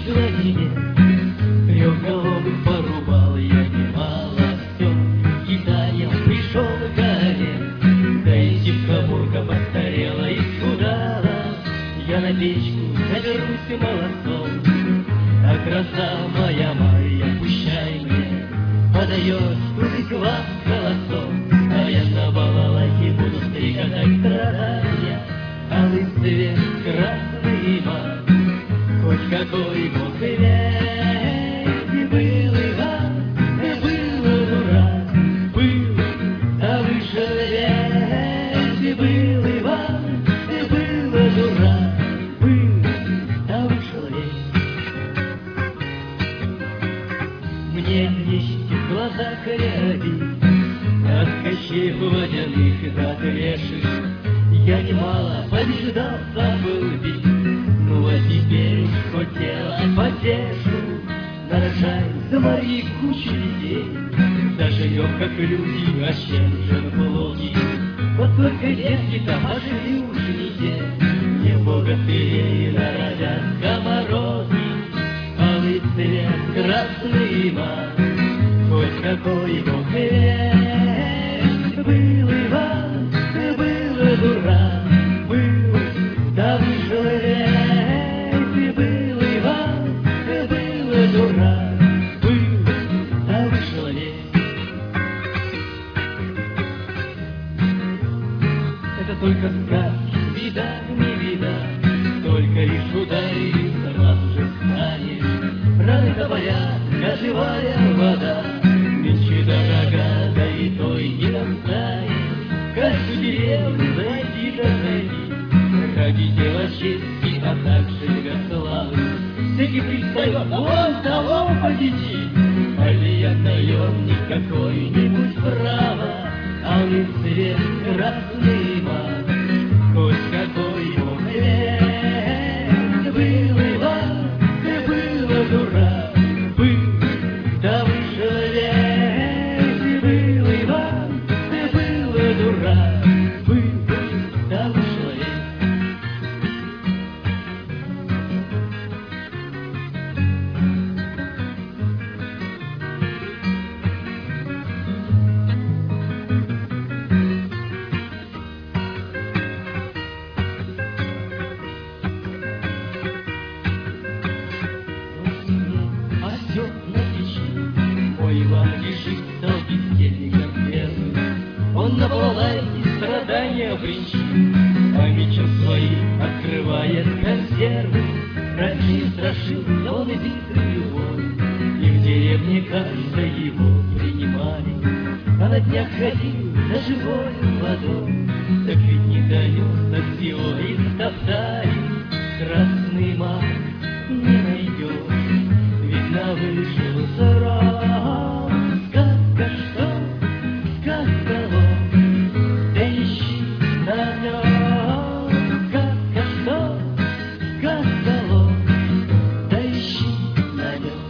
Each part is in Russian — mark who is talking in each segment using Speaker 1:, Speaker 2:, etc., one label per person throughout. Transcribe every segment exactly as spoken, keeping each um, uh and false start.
Speaker 1: плотине трехголовых порубал я немало все. Китаем пришел к горе, да и сивка-бурка постарела и схудала. Я на печку заберусь молодцом, а краса моя Марья, пущай мне подает туды к вам голосом. А я на балалайке буду стрекотать, страдая, алый цвет, красный мат. Хоть какой бог ведь был Иван, был дурак, был, да вышел ведь был Иван, был дурак, был, да вышел ведь. Мне нищих в глазах ряби, от кощей водяных до грешек. Я немало побеждал, забыл бить, ну а теперь уж хоть дело потешу. Нарожаю за моей кучу детей, заживем, как люди, а с чем же плоти. Вот только детки-то пошли уж не те, не богатые народят скоморохи. Алый цвет, красный мат, хоть какой бог весть, был Иван, был дурак, был, да вышел ведь был Иван, был дурак, был, да вышел ведь. Это только сказки, беда не беда, только лишь ударили, сразу же станешь. Раны говорят, как живая вода, нынче дорога, да и той не достанешь. Каждую деревню зайди да зайди, ради дела чести, а также для славы. Всякий пристает, вон того победи, али я наемник какой-нибудь право. Алый цвет, красный мат, хоть какой бог весть, был Иван, был дурак, был, да вышел ведь был Иван, был дурак, был, да вышел ведь. Осел на печи, мой Иван лежит, стал бездельником первым. Он на балалайке страдания бренчит, а мечом своим открывает консервы. Раньше страшился он и битый любовь, и в деревне, кажется, его принимали. А на днях ходил за живой водой, так ведь не донес, так всего истоптали. Красный мат не найдешь, видно вышел срок. Сказка что, сказка ложь, да ищи намек. Сказка что, сказка ложь, да ищи намек.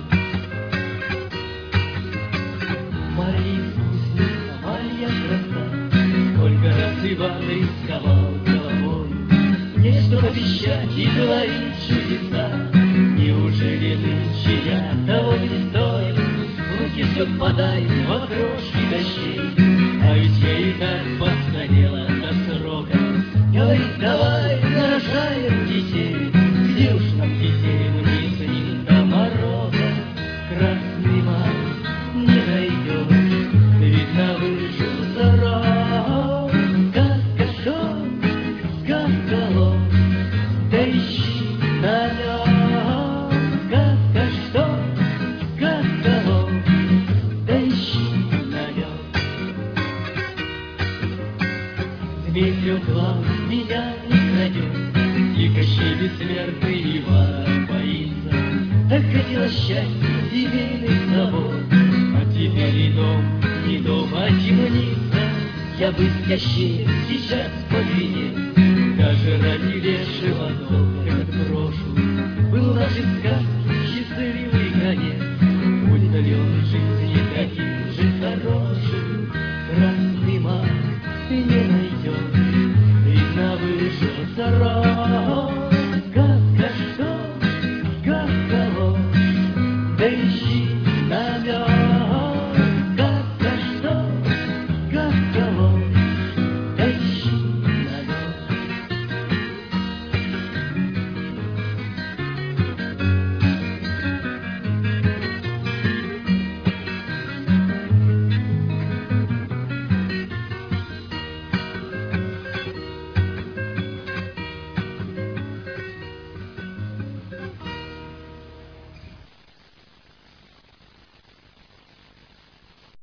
Speaker 1: Марья искусница, Марья краса, сколько раз Иван рисковал головой, не чтобы обещать и говорить чудеса. Неужели нынче я того не стою? Руки все впадают в окрошки дощей, а ведь я и так постарела до срока. Говорит, давай нарожаем детей, где уж нам детей, мне с ним до мороза. Красный мат не найдешь, видно вышел срок. Сказка что, сказка ложь, да ищи намек. Сказка что, сказка ложь, да ищи намек. Змей трехглавый меня не крадет, и Кощей бессмертный Ивана боится. Так хотела счастья, семейных забот, а теперь и дом, не дом, а темница. Я бы с Кощеем сейчас позвенел, даже ради лешего долг этот брошу. Был в нашей сказке счастливый конец, удален жизни таких.